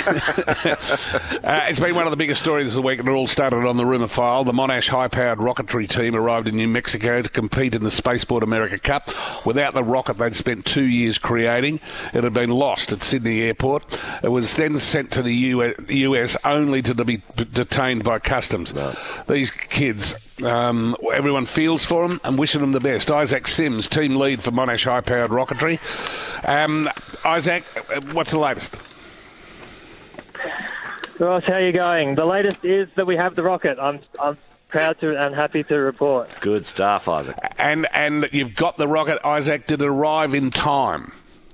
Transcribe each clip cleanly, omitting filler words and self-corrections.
It's been one of the biggest stories of the week, and it all started on the rumour file. The Monash high-powered rocketry team arrived in New Mexico to compete in the Spaceport America Cup. Without the rocket they'd spent 2 years creating, it had been lost at Sydney Airport. It was then sent to the US only to be detained by customs. No. These kids, everyone feels for them and wishing them the best. Isaac Sims, team lead for Monash high-powered rocketry. Isaac, what's the latest? Ross, how are you going? The latest is that we have the rocket. I'm proud to and happy to report. Good stuff, Isaac. And you've got the rocket, Isaac. Did it arrive in time?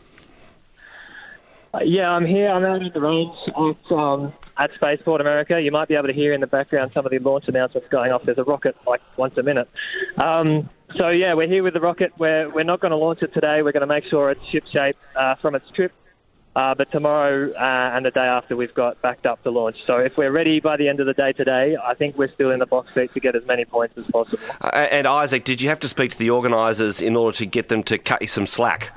Yeah, I'm here. I'm out in the range at Spaceport America. You might be able to hear in the background some of the launch announcements going off. There's a rocket like once a minute. So, yeah, we're here with the rocket. We're not going to launch it today. We're going to make sure it's ship-shape from its trip. But tomorrow and the day after, we've got backed up to launch. So if we're ready by the end of the day today, I think we're still in the box seat to get as many points as possible. And Isaac, did you have to speak to the organisers in order to get them to cut you some slack?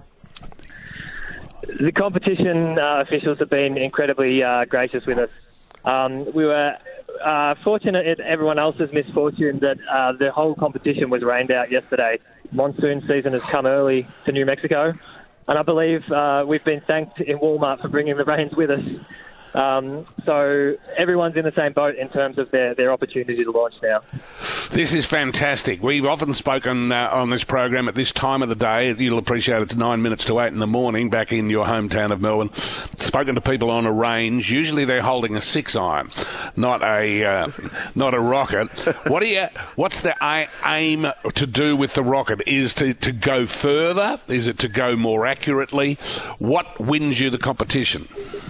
The competition officials have been incredibly gracious with us. We were fortunate in everyone else's misfortune that the whole competition was rained out yesterday. Monsoon season has come early to New Mexico. And I believe we've been thanked in Walmart for bringing the rains with us. So everyone's in the same boat in terms of their opportunity to launch now. This is fantastic. We've often spoken on this program at this time of the day. You'll appreciate it's 9 minutes to 8 in the morning back in your hometown of Melbourne. Spoken to people on a range. Usually they're holding a 6-iron, not a rocket. What's the aim to do with the rocket? Is to go further? Is it to go more accurately? What wins you the competition?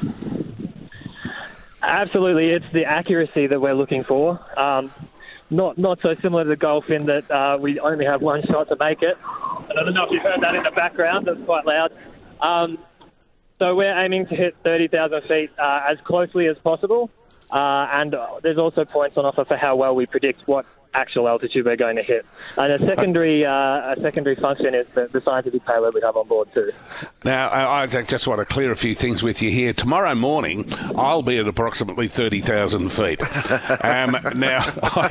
Absolutely, it's the accuracy that we're looking for. Not so similar to golf in that we only have one shot to make it. And I don't know if you heard that in the background. That's quite loud. So we're aiming to hit 30,000 feet as closely as possible. And there's also points on offer for how well we predict what actual altitude we're going to hit. And a secondary function is the scientific payload we have on board too. Now, Isaac, just want to clear a few things with you here. Tomorrow morning, I'll be at approximately 30,000 feet. Now,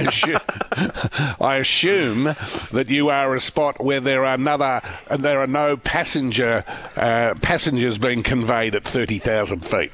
I assume that you are a spot where there are no passengers being conveyed at 30,000 feet.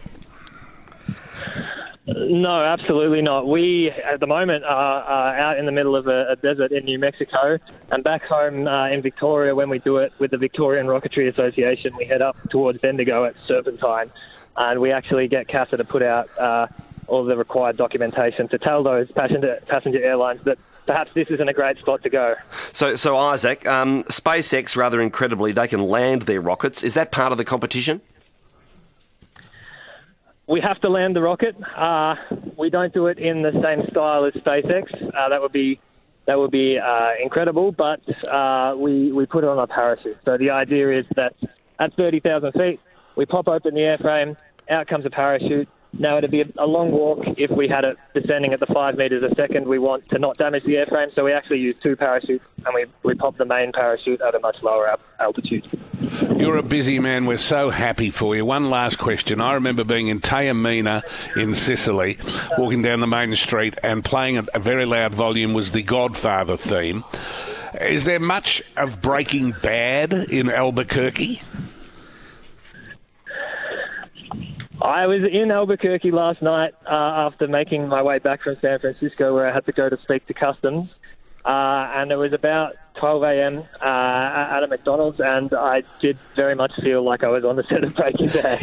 No, absolutely not. We, at the moment, are out in the middle of a desert in New Mexico. And back home in Victoria, when we do it with the Victorian Rocketry Association, we head up towards Bendigo at Serpentine. And we actually get CASA to put out all the required documentation to tell those passenger airlines that perhaps this isn't a great spot to go. So Isaac, SpaceX, rather incredibly, they can land their rockets. Is that part of the competition? We have to land the rocket. We don't do it in the same style as SpaceX. That would be incredible, but we put it on a parachute. So the idea is that at 30,000 feet, we pop open the airframe, out comes a parachute. Now, it'd be a long walk if we had it descending at the 5 metres a second. We want to not damage the airframe, so we actually use 2 parachutes, and we pop the main parachute at a much lower altitude. You're a busy man. We're so happy for you. One last question. I remember being in Taormina in Sicily, walking down the main street, and playing at a very loud volume was the Godfather theme. Is there much of Breaking Bad in Albuquerque? I was in Albuquerque last night after making my way back from San Francisco, where I had to go to speak to customs. And it was about 12 a.m. At a McDonald's, and I did very much feel like I was on the set of Breaking Bad.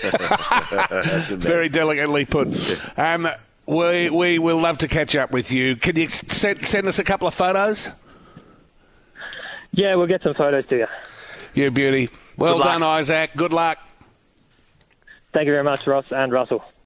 Very delicately put. We will love to catch up with you. Can you send us a couple of photos? Yeah, we'll get some photos to you. You beauty. Well done, Isaac. Good luck. Thank you very much, Ross and Russell.